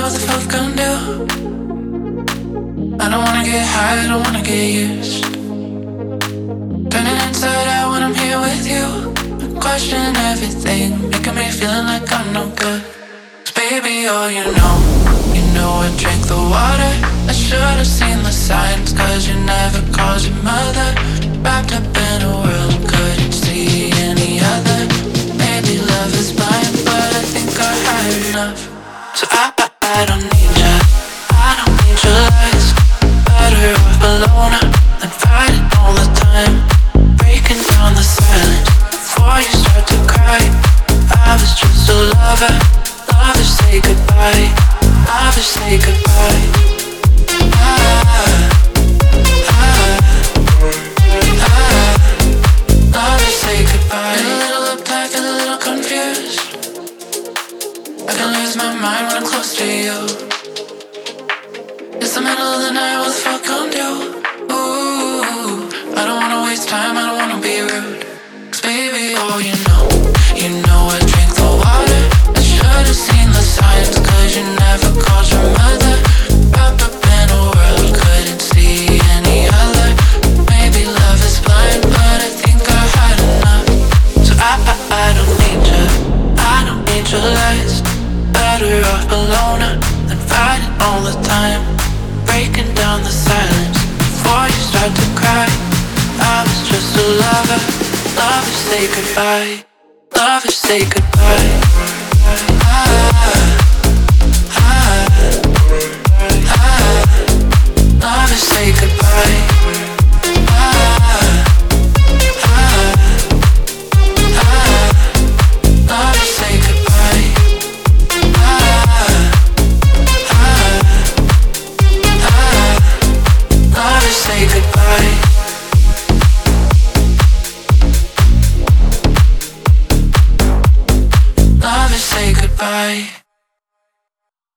what the fuck gonna do? I don't wanna get high, I don't wanna get used. Turning inside out when I'm here with you. I question everything, making me feeling like I'm no good. 'Cause baby, oh, you know I drank the water. I should've seen the signs, 'cause you never called your mother. Wrapped up in a world, couldn't see any other. Maybe love is blind, but I think I had enough. So I don't need ya, I don't need your lies. Better off alone than fighting all the time. Breaking down the silence before you start to cry. I was just a lover, lovers say goodbye. Lovers say goodbye. Lovers say goodbye. Feel a little uptight, feel a little confused. I can lose my mind when I'm close to you. It's the middle of the night, what the fuck gon' do? Ooh, I don't wanna waste time, I don't wanna be rude. 'Cause baby, oh, you know I drink the water. I should've seen the signs, 'cause you never called your mother. Wrapped up in a world, couldn't see any other. Maybe love is blind, but I think I had enough. So I don't need you, I don't need your lies. Better off alone than fighting all the time. Breaking down the silence before you start to cry. I was just a lover, lovers say goodbye. Lovers say goodbye. Lovers say goodbye. Lovers say goodbye. Lovers say goodbye. Lovers say goodbye.